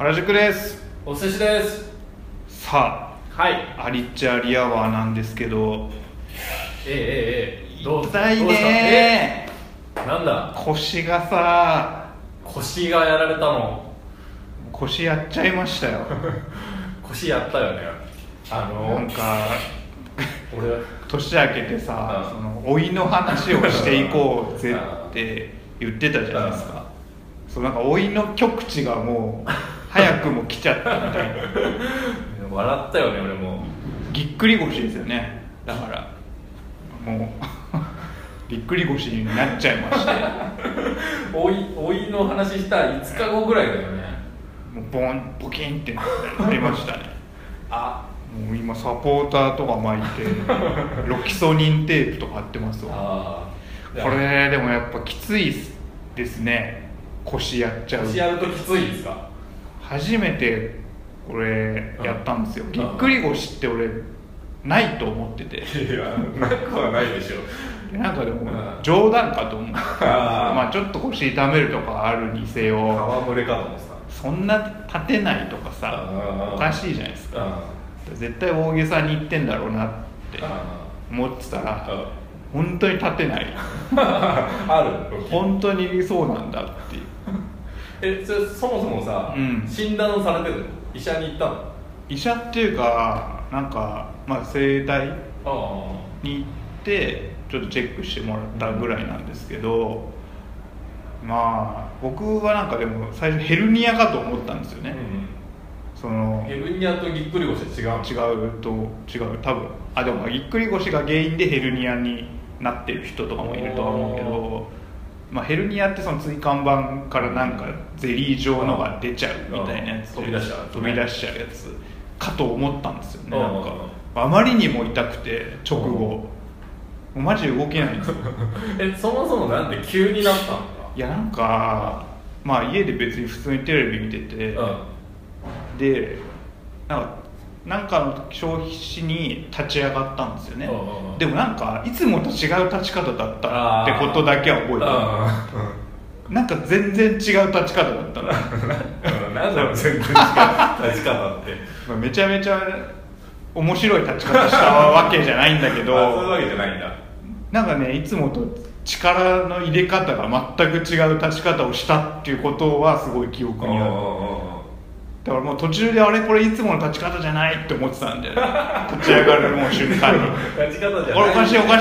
原宿です。 お寿司です。 さあ、 はい。 アリッチアリアワーなんですけど、 どう痛いねー。なんだ。 腰がさ、 腰がやられたの。 腰やっちゃいましたよ。 腰やったよね。 なんか俺年明けてさ、その老いの話をしていこうぜって言ってたじゃないですか。そうなんか老いの極致がもう早くも来ちゃったみたいな。 笑ったよね俺も。 ぎっくり腰ですよね。だからもうぎっくり腰になっちゃいまして。 老いの話した5日後ぐらいだよね。 もうボキンってなりましたね。もう今サポーターとか巻いてロキソニンテープとか貼ってますわ。これでもやっぱきついですね。腰やっちゃう。 腰やるときついですか？ 初めてこれやったんですよ。ぎっくり腰って俺ないと思ってて。 いや、なくはないでしょ。 なんかでも冗談かと思う。まあちょっと腰痛めるとかあるにせよ、 戯れかと思ってた。 そんな立てないとかさ、おかしいじゃないですか。絶対大げさに言ってんだろうなって思ってたら、本当に立てない。 ある。 本当にそうなんだっていう。 そもそもさ、診断されてるの？医者に行ったの？ 医者っていうか、なんか、まあ、整体に行ってちょっとチェックしてもらったぐらいなんですけど、まあ僕はなんかでも最初ヘルニアかと思ったんですよね。そのヘルニアとぎっくり腰は違う？ 違う多分。でもぎっくり腰が原因でヘルニアになってる人とかもいるとは思うけど、まあ、ヘルニアってその椎間板からなんかゼリー状のが出ちゃうみたいなやつ、 飛び出しちゃうやつかと思ったんですよね。なんかあまりにも痛くて直後もうマジで動けないんですよ。 そもそもなんで急になったのか？ いやなんかまあ家で別に普通にテレビ見てて、でなんかの消費誌に立ち上がったんですよね。でもなんかいつもと違う立ち方だったってことだけは覚えてる。なんか全然違う立ち方だったの。 なんだろう全然違う立ち方ってめちゃめちゃ面白い立ち方したわけじゃないんだけどそういうわけじゃないんだ。 なんかね、いつもと力の入れ方が全く違う立ち方をしたっていうことはすごい記憶にある。だからもう途中であれこれいつもの立ち方じゃないって思ってたんで、立ち上がるもう瞬間に立ち方じゃない、 おかしいそん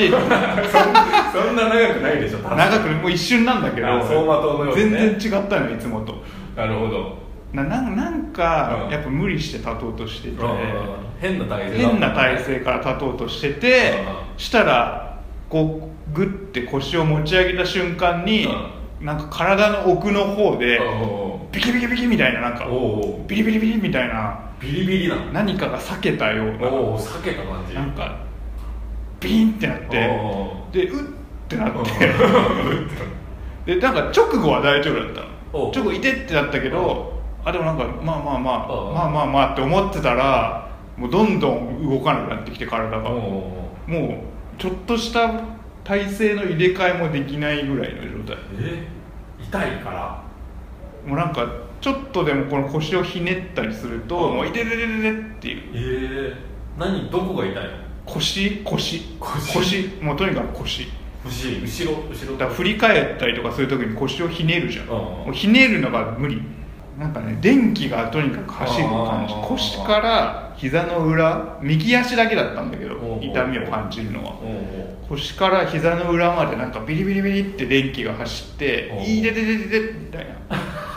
な長くないでしょ。 長くもう一瞬なんだけど、 走馬灯のようにね、 全然違ったのいつもと。 なるほど。 なんかやっぱ無理して立とうとしてて、 変な体勢から立とうとしてて、したらこうグッて腰を持ち上げた瞬間に、なんか体の奥の方でビキビキビキみたいな、なんかビリビリビリみたいな、 ビリビリな何かが裂けたような、 裂けた感じ、 なんかビーンってなって、でうってなってでなんか直後は大丈夫だったの。直後いてってなったけど、でもなんかまあって思ってたら、もうどんどん動かなくなってきて体がもうちょっとした体勢の入れ替えもできないぐらいの状態。 痛いからもうなんかちょっとでもこの腰をひねったりすると、もう痛いっていう。 どこが痛いの？ 腰もうとにかく腰後ろだから振り返ったりとかするときに腰をひねるじゃん。もうひねるのが無理。なんかね、電気がとにかく走る感じ。腰から膝の裏、右足だけだったんだけど痛みを感じるのは、腰から膝の裏までなんかビリビリビリって電気が走って「いででででで」みたいな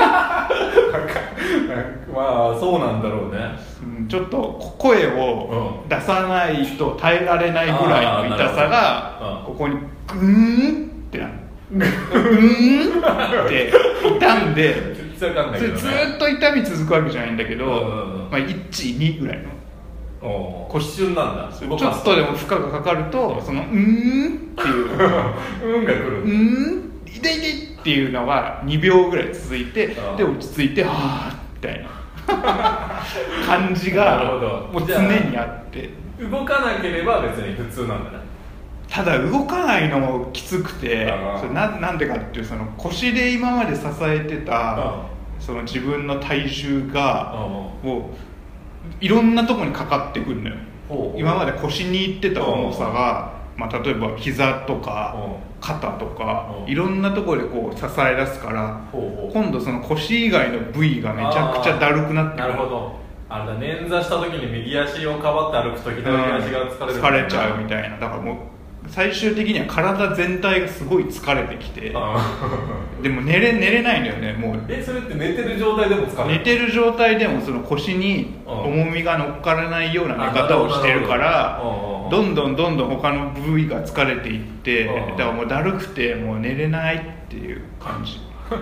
まあそうなんだろうね。 ちょっと声を出さないと耐えられないぐらいの痛さがここにグーンってなる。グーンって痛んで、ずっと痛み続くわけじゃないんだけど、まあ、1、2ぐらいの一瞬なんだ。 ちょっとでも負荷がかかると、そのっていうが来る。 痛いっていうのが2秒ぐらい続いて、で落ち着いてはあみたいな感じがもう常にあって、 動かなければ別に普通なんだね。 ただ動かないのもきつくて、それなんでかっていう、その腰で今まで支えてたその自分の体重がもういろんなところにかかってくるのよ。今まで腰にいってた重さが、まあ、例えば膝とか肩とかいろんなところでこう支え出すから、今度その腰以外の部位がめちゃくちゃだるくなってくる。 なるほど。あれだ、捻挫した時に右足をかばって歩く時の右足が疲れる、 疲れちゃうみたいな。だからもう最終的には体全体がすごい疲れてきてでも寝れないんだよね。もうそれって寝てる状態でも疲れる？ 寝てる状態でもその腰に重みが乗っからないような寝方をしてるから、どんどん他の部位が疲れていって、だからもうだるくてもう寝れないっていう感じ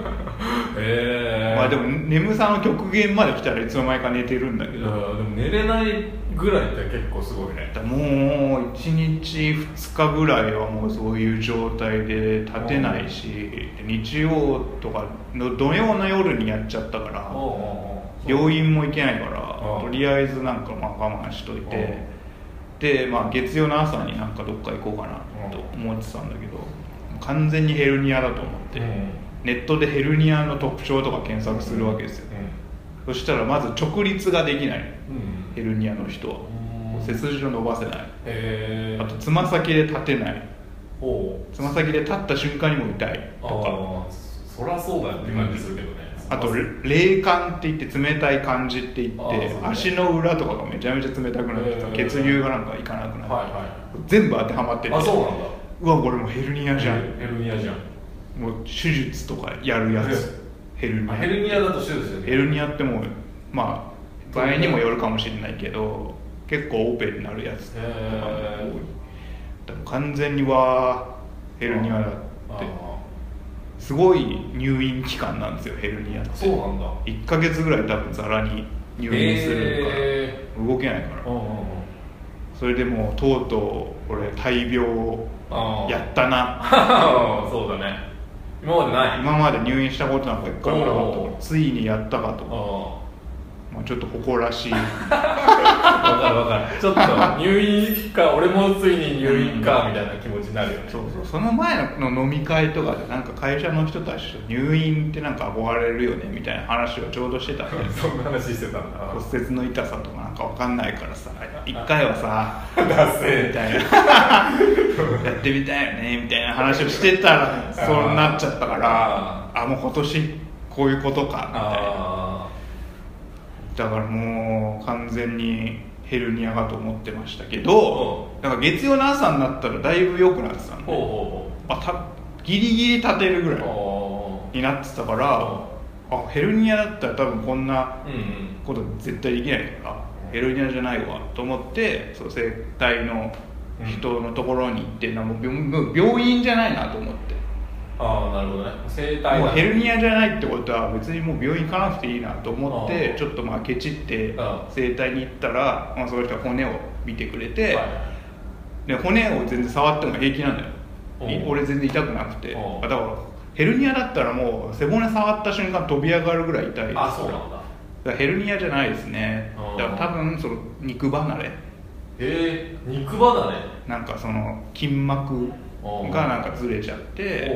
まあでも眠さの極限まで来たらいつの間にか寝てるんだけど、 でも寝れないぐらいって結構すごいね。 もう1日2日ぐらいはもうそういう状態で立てないし、日曜とかの土曜の夜にやっちゃったから病院も行けないから、とりあえずなんかまあ我慢しといて、で、まあ、月曜の朝になんかどっか行こうかなと思ってたんだけど、完全にヘルニアだと思って、ネットでヘルニアの特徴とか検索するわけですよ、そしたらまず直立ができない、ヘルニアの人は背筋を伸ばせない、あとつま先で立てない、つま先で立った瞬間にも痛いとか、 そりゃそうだよって感じするけどね、 あと冷感って言って冷たい感じって言って、足の裏とかがめちゃめちゃ冷たくなってた、血流がなんかいかなくなって、全部当てはまってて、 そうなんだ、 うわこれもうヘルニアじゃん、 ヘルニアじゃん、 もう手術とかやるやつ、ヘルニア。 ヘルニアだと手術ですよね。 ヘルニアってもうまあ場合にもよるかもしれないけど、結構オペになるやつとかも多い。でも完全にはヘルニアだってすごい入院期間なんですよ、ヘルニアって。 そうなんだ。 1ヶ月ぐらい多分ザラに入院するから、動けないから、それでもうとうとう俺大病やったなそうだね、今までない。 今まで入院したことなんか一回もなかったから、ついにやったかと、まあ、ちょっと誇らしいわかるちょっと入院か、俺もついに入院かみたいな気持ちになるよね。 その前の飲み会とかでなんか会社の人たちと入院ってなんか憧れるよねみたいな話をちょうどしてたんでそんな話してたんだ。 骨折の痛さとかなんか分かんないからさ、一回はさダセみたいなやってみたいよねみたいな話をしてたらそうなっちゃったから、もう今年こういうことかみたいな。だからもう完全にヘルニアかと思ってましたけど、だから月曜の朝になったらだいぶ良くなってたんで、ギリギリ立てるぐらいになってたから、ヘルニアだったら多分こんなこと絶対できないから、ヘルニアじゃないわと思って、そう整体の人のところに行って、もう病院じゃないなと思って、 なるほどね、整体もうヘルニアじゃないってことは別にもう病院行かなくていいなと思って、ちょっとまあケチって整体に行ったら、その人は骨を見てくれて、で骨を全然触っても平気なんだよ。俺全然痛くなくて、だからヘルニアだったらもう背骨触った瞬間飛び上がるぐらい痛いですから。 そうなんだ。 だからヘルニアじゃないですね。だから多分その肉離れ、 肉離れ、 なんかその筋膜がなんかずれちゃって、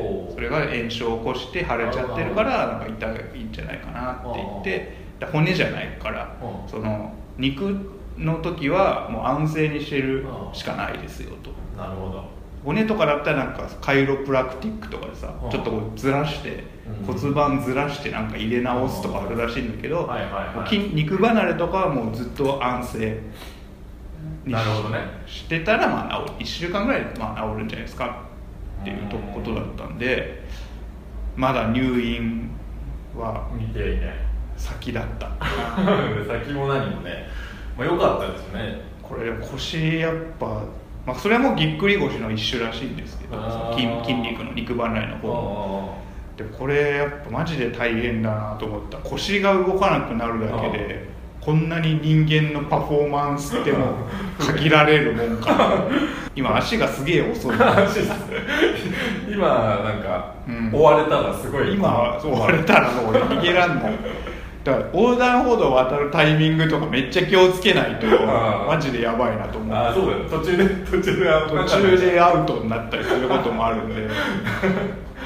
それが炎症を起こして腫れちゃってるからなんか痛いんじゃないかなって言って、骨じゃないから、その肉の時はもう安静にしてるしかないですよと。 なるほど。 骨とかだったらなんかカイロプラクティックとかでさ、ちょっとこうずらして骨盤ずらしてなんか入れ直すとかあるらしいんだけど、肉離れとかはもうずっと安静にしてたらまあ1週間ぐらいでまあ治るんじゃないですかっていうことだったんで、まだ入院は先だった先も何もね、まあ、よかったですね。 これ腰やっぱ、まあ、それもぎっくり腰の一種らしいんですけど、筋肉の肉離れの方で、これやっぱマジで大変だなと思った。腰が動かなくなるだけでこんなに人間のパフォーマンスっても限られるもんかな今足がすげえ遅い今なんか、追われたらすごい、 今追われたらもう俺逃げらんないだから横断歩道を渡るタイミングとかめっちゃ気をつけないとマジでやばいなと思う。 そうだよ、途中でアウトになったりすることもあるんで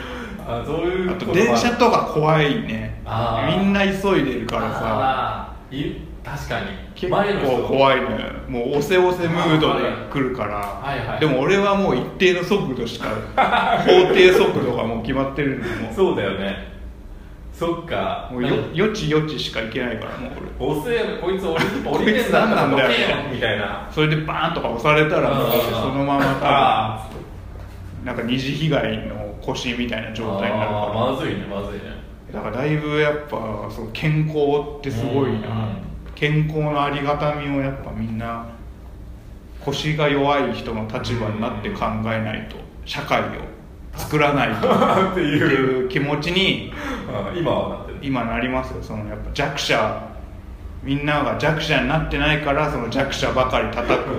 そういうあと電車とか怖いね。みんな急いでるからさ、 確かに結構怖いのよ。もう押せ押せムードで来るから、でも俺はもう一定の速度しか法定速度がもう決まってるんで、もうそうだよね。そっか、 もうよちよちしかいけないから、もう俺押せ、こいつ降りてんだったらどけよみたいな。 それでバーンとか押されたらもうそのままなんか二次被害の腰みたいな状態になるから、 まずいね。 だからだいぶやっぱその健康ってすごいな、健康のありがたみをやっぱみんな腰が弱い人の立場になって考えないと社会を作らないとっていう気持ちに今なりますよ。そのやっぱ弱者、みんなが弱者になってないからその弱者ばかり叩く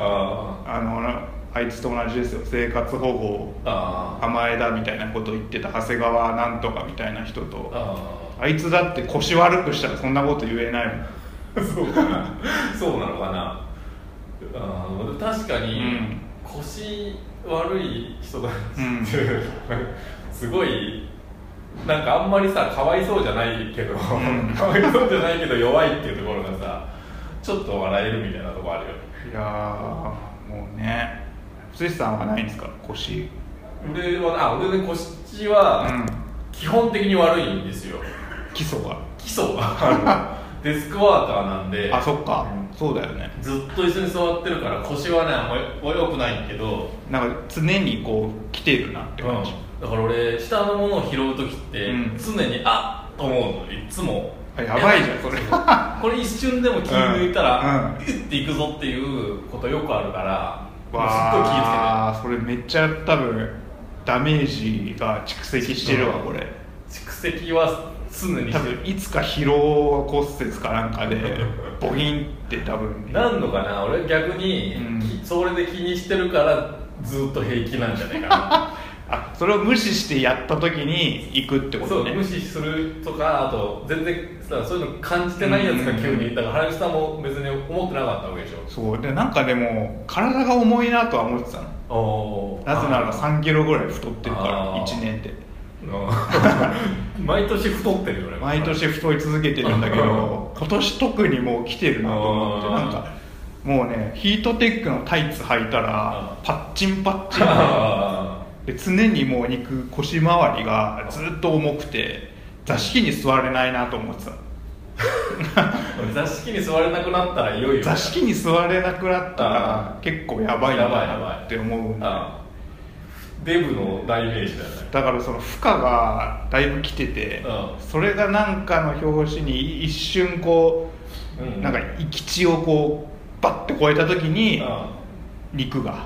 あいつと同じですよ。生活保護甘えだみたいなことを言ってた長谷川なんとかみたいな人と、あいつだって腰悪くしたらそんなこと言えないもん。 そうかな。そうなのかな。確かに、腰悪い人たちって、すごいなんかあんまりさ、かわいそうじゃないけど、かわいそうじゃないけど弱いっていうところがさ、ちょっと笑えるみたいなとこあるよ。 いやもうね、辻さんはないんですか、腰。 俺ね、腰は基本的に悪いんですよ。基礎がデスクワーカーなんで。 そっか、そうだよね。 ずっと椅子に座ってるから腰はね、あんまり良くないけど、 なんか常にこう来てるなって感じ、 だから俺下のものを拾う時って、常にと思うの、いつも。 やばいじゃんそれこれ一瞬でも気抜いたら、打っていくぞっていうことよくあるから、すっごい気ぃつけてる。 それめっちゃ多分ダメージが蓄積してるわ、これ。 蓄積は常に多分いつか疲労骨折かなんかでボギンって多分なんのかな。俺逆に、それで気にしてるからずっと平気なんじゃないかなそれを無視してやった時に行くってことね。 そう、無視するとか、あと全然そういうの感じてないやつが急に、だから原口さんも別に思ってなかったわけでしょ。 そうで、なんかでも体が重いなとは思ってたの。なぜなら3キロぐらい太ってるから1年で毎年太ってるよね。 毎年太い続けてるんだけど今年特にもう来てるなと思って、なんかもうね、ヒートテックのタイツ履いたらパッチンパッチンで常にもう腰回りがずっと重くて座敷に座れないなと思ってた座敷に座れなくなったらいよいよ、 座敷に座れなくなったら結構やばいなって思うんだ。 デブの代名詞だよね。 だからその負荷がだいぶ来てて、それがなんかの表紙に一瞬こう、なんか行き地をこうバッて超えた時に、肉が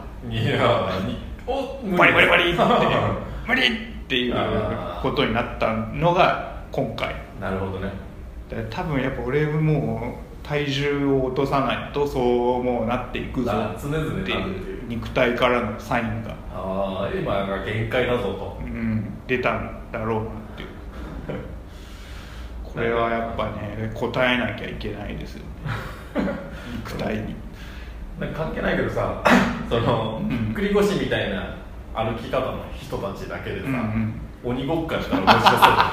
バリバリバリってバリっていうことになったのが今回。 なるほどね。 多分やっぱ俺もう体重を落とさないとそうもうなっていくぞっていう肉体からのサインが今が限界だぞと、 出たんだろうなっていうこれはやっぱね答えなきゃいけないですよね肉体に。 なんか関係ないけどさその繰り腰みたいな歩き方の人たちだけでさ、鬼ごっこしたら面白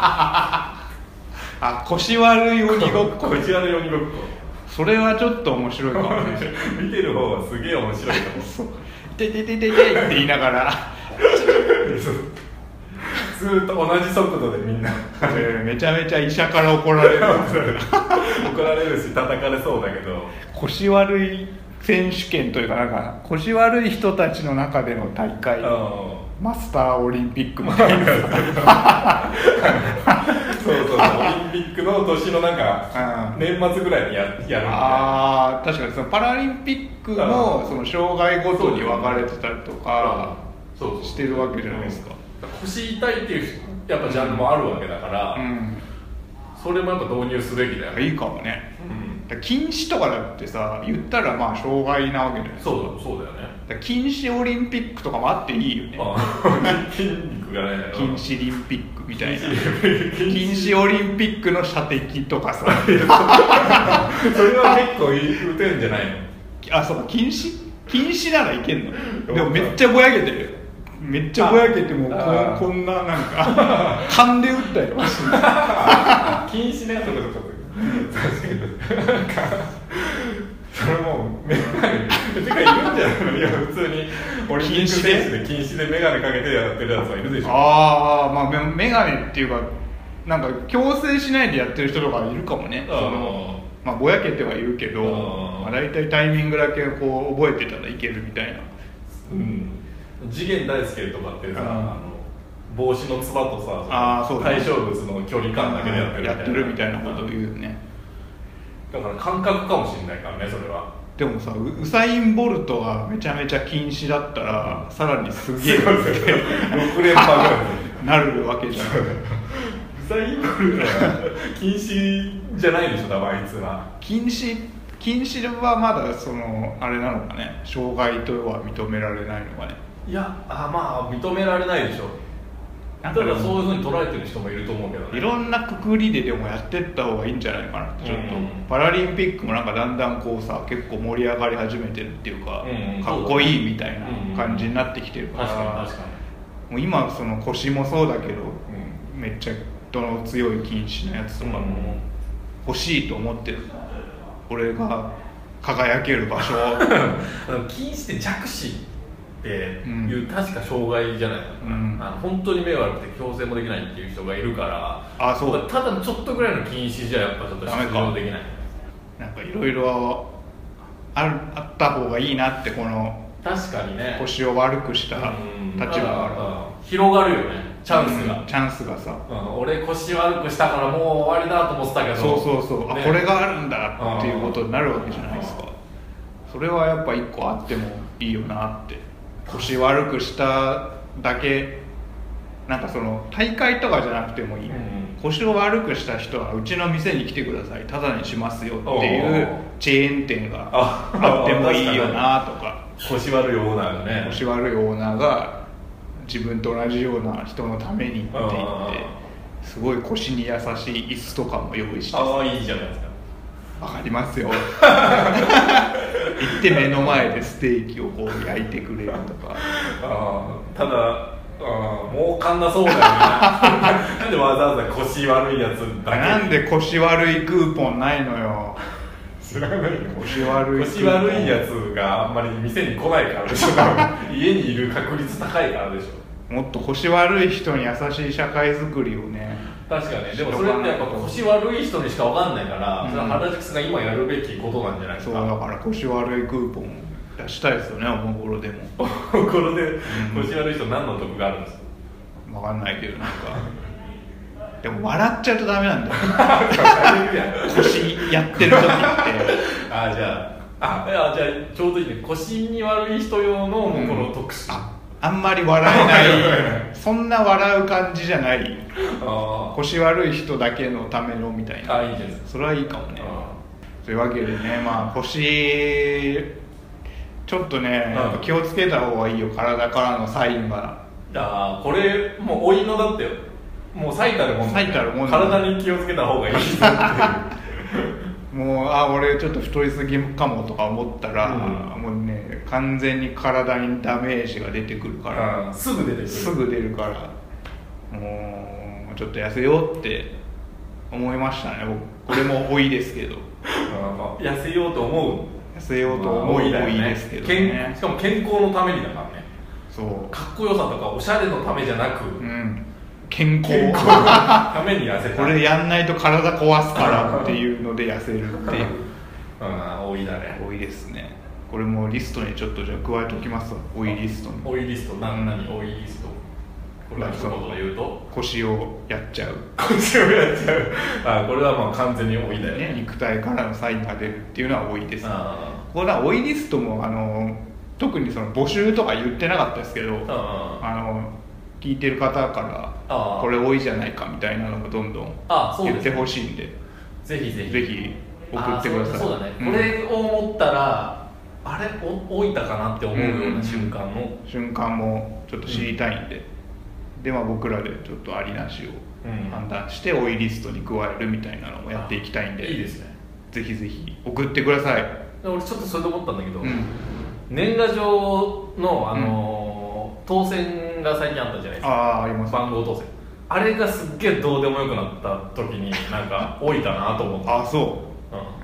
そう腰悪い鬼ごっこ腰悪い鬼ごっこ、 それはちょっと面白いかもね見てる方はすげえ面白いかも。 てててててって言いながらずっと同じ速度でみんなめちゃめちゃ医者から怒られる怒られるし叩かれそうだけど、 腰悪い選手権というか、なんか腰悪い人たちの中での大会、マスターオリンピックみたいなそうオリンピックの年のなんか年末ぐらいにやるみたいな。 確かにそのパラリンピックもその障害ごとに分かれてたりとかしてるわけじゃないですか。 腰痛いっていうやっぱジャンルもあるわけだから、それもやっぱ導入すべきだよね。 いいかもね。禁止とかだってさ、言ったらまあ障害なわけじゃないですか。 そうだよね。 禁止オリンピックとかもあっていいよね。 筋肉がね、 禁止リンピックみたいな禁止オリンピックの射的とかさそれは結構打てんじゃないの。 そうか、禁止ならいけんの。でもめっちゃぼやけてる。 めっちゃぼやけてもこんななんか勘で打ったりとかして禁止のやつとか確かにそれもうメガネてかいるんじゃないの。いや普通にオリンピック選手で禁止でメガネかけてやってるやつはいるでしょ。 ああ、まあメガネっていうかなんか強制しないでやってる人とかいるかもね。まあぼやけてはいるけど、まあ、大体タイミングだけこう覚えてたらいけるみたいな。 次元大介とかってさ、帽子のつばとさ、そう対象物の距離感だけでやってるみたいなことを言うよね。 だから感覚かもしれないからね、それは。 でもさ、ウサイン・ボルトがめちゃめちゃ禁止だったら、さらにすげえ 6連覇ぐらいになるわけじゃん。ウサイン・ボルトは禁止じゃないでしょ、多分あいつは。 禁止はまだそのあれなのかね、障害とは認められないのかね。 いや、まあ認められないでしょ。ただそういうふうに捉えてる人もいると思うけどね。 いろんなくくりででもやってった方がいいんじゃないかなってちょっと、パラリンピックもなんかだんだんこうさ結構盛り上がり始めてるっていうか、かっこいいみたいな感じになってきてるから、 確かにもう今その腰もそうだけど、めっちゃどの強い禁止のやつとかも欲しいと思ってる。俺が輝ける場所禁止って弱視っていう、確か障害じゃないかな、本当に目悪くて矯正もできないっていう人がいるから、そうただちょっとぐらいの禁止じゃやっぱちょっと出場できない。 なんかいろいろあった方がいいなって、この確かにね、 腰を悪くした立場から広がるよね、チャンスがさ、俺腰悪くしたからもう終わりだと思ってたけど、 そう、これがあるんだっていうことになるわけじゃないですか。それはやっぱ一個あってもいいよなって。腰悪くしただけ、なんかその大会とかじゃなくてもいい、腰を悪くした人はうちの店に来てください、タダにしますよっていうチェーン店があってもいいよなとか。 腰悪いオーナーがね、 腰悪いオーナーが自分と同じような人のためにって言って、すごい腰に優しい椅子とかも用意して、 いいじゃないですか。 わかりますよ行って目の前でステーキをこう焼いてくれるとか。 ただ儲かんなそうだよねなんでわざわざ腰悪いやつだけ。 なんで腰悪いクーポンないのよ。 知らないよ。 腰悪いやつがあんまり店に来ないからでしょ家にいる確率高いからでしょ。 もっと腰悪い人に優しい社会づくりをね。 確かに。でもそれってやっぱ腰悪い人にしか分かんないから、それは原宿さんが今やるべきことなんじゃないですか。 そうだから腰悪いクーポン出したいですよね、おもころでも。 おもころで腰悪い人何の得があるんですか。 分かんないけど、なんかでも笑っちゃうとダメなんだよ腰やってる時ってじゃあちょうどいいね。腰に悪い人用のこの特殊、 あんまり笑えないそんな笑う感じじゃない。腰悪い人だけのためのみたいな。 いいです。 それはいいかもね。というわけでね、まあ腰ちょっとね、気をつけた方がいいよ。体からのサインが。 これもうおいのだってよ、もう最たるもん、体に気をつけた方がいいってもう俺ちょっと太りすぎかもとか思ったら、もうね完全に体にダメージが出てくるから、 すぐ出るからもうちょっと痩せようって思いましたね。これも多いですけど痩せようと思ういですけどね。 しかも健康のためにだからね。 そうかっこよさとかおしゃれのためじゃなく、 健康のために痩せた。 これやんないと体壊すからっていうので痩せるっていう多いだね。 多いですね。これもリストにちょっとじゃあ加えておきますわ。多いリストに。 多いリスト、何多いリスト。これは一言で言うと腰をやっちゃうこれはまあ完全に多いだよね。 肉体からのサインが出るっていうのは多いです。これは多いリストも特にその募集とか言ってなかったですけど、聞いてる方からこれ多いじゃないかみたいなのがどんどん言ってほしいんで、 ぜひ送ってください。 そうだね、これを思ったらあれ多いたかなって思うような瞬間もちょっと知りたいんで、で僕らでちょっとありなしを判断して多いリストに加えるみたいなのもやっていきたいんで、 いいですね。 ぜひぜひ送ってください。 俺ちょっとそれで思ったんだけど、年賀状の当選選が最近あったじゃないですか。 ああ、あります。 番号当選、あれがすっげえどうでもよくなった時になんか老いたなと思って。 あ、そう、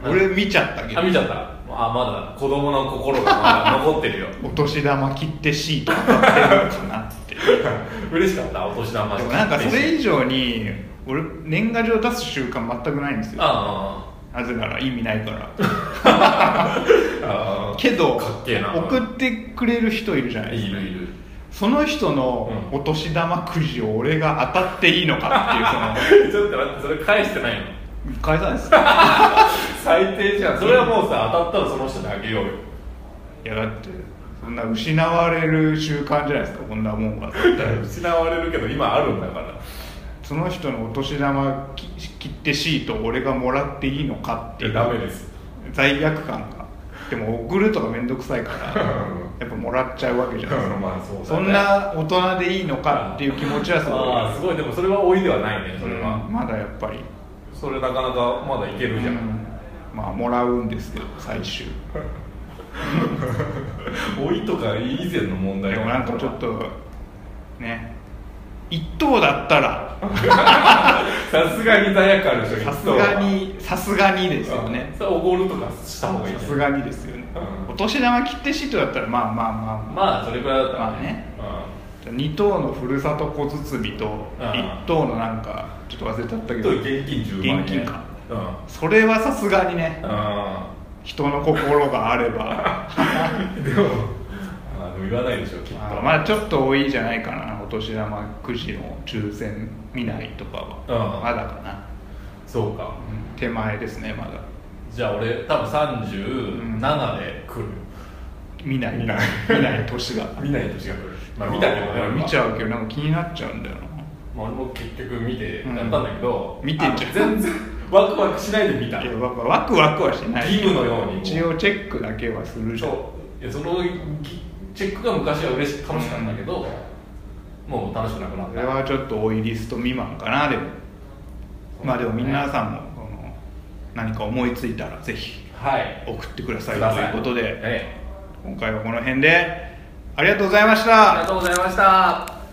俺見ちゃったけど。 見ちゃった。まだ子供の心がまだ残ってるよお年玉切ってシート当たってるのかなって嬉しかった、お年玉。 でもなんかそれ以上に俺年賀状出す習慣全くないんですよ。なぜなら意味ないからけど送ってくれる人いるじゃないですか。 いる。 その人のお年玉くじを俺が当たっていいのかっていうちょっと待って、それ返してないの？ 返さないです最低じゃん。それはもうさ、当たったらその人にあげようよ。 いやだってそんな失われる習慣じゃないですか、こんなもんが失われるけど今あるんだから。 その人のお年玉切手シートを俺がもらっていいのかっていうダメです、 罪悪感が。でも送るとかめんどくさいからやっぱもらっちゃうわけじゃないですかそうだね、そんな大人でいいのかっていう気持ちはすごい。でもそれは老いではないね、それは、 まだやっぱりそれなかなかまだいけるじゃん、 まあもらうんですけど最終老いとか以前の問題でもなんかちょっとね、一等だったらさすがに罪悪あるでしょ。 さすがにですよね。 それおごるとかした方がいい、 さすがにですよね、お年玉切手シートだったらまあそれくらいだったらね、2等のふるさと小包と1等のなんかちょっと忘れちゃったけど現金10万円、 現金か、それはさすがにね、人の心があればでも言わないでしょきっと。 まあちょっと多いじゃないかな、お年玉くじの抽選見ないとかは、まだかな。 そうか、 手前ですねまだ。 じゃあ俺多分37で来る、 見ない年が見ない年が来る。まあ見たけどね、 見ちゃうけどなんか気になっちゃうんだよな。 俺も結局見てやったんだけど、 見てんじゃん。 全然ワクワクしないで見た。 ワクワクはしない。 義務のように一応チェックだけはするじゃん。 いや、そのチェックが昔は楽しかったんだけど、もう楽しくなくなった。 それはちょっと多いリスト未満かな。でもまあでも皆さんも何か思いついたらぜひ送ってくださいということで、今回はこの辺でありがとうございました。 ありがとうございました。